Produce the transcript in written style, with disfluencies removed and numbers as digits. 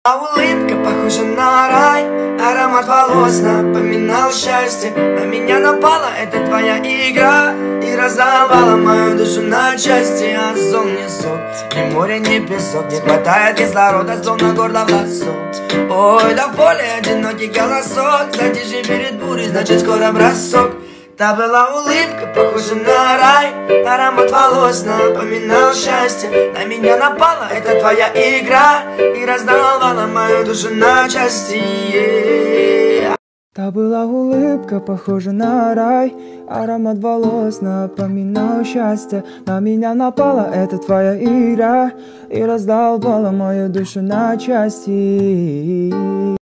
Улыбка похожа на рай, аромат волос напоминал счастье. На меня напала эта твоя игра и разорвала мою душу на части. А сон не сон, ни море, ни песок, не хватает кислорода, словно горло в лосо. Ой, да в поле одинокий голосок, затишье перед бурей, значит скоро бросок. Та была улыбка, похожа на рай, аромат волос напоминал счастье. На меня напала эта твоя игра и раздавала мою душу на части. Та была улыбка, похожа на рай, аромат волос напоминал счастье. На меня напала эта твоя игра и раздолбала мою душу на части.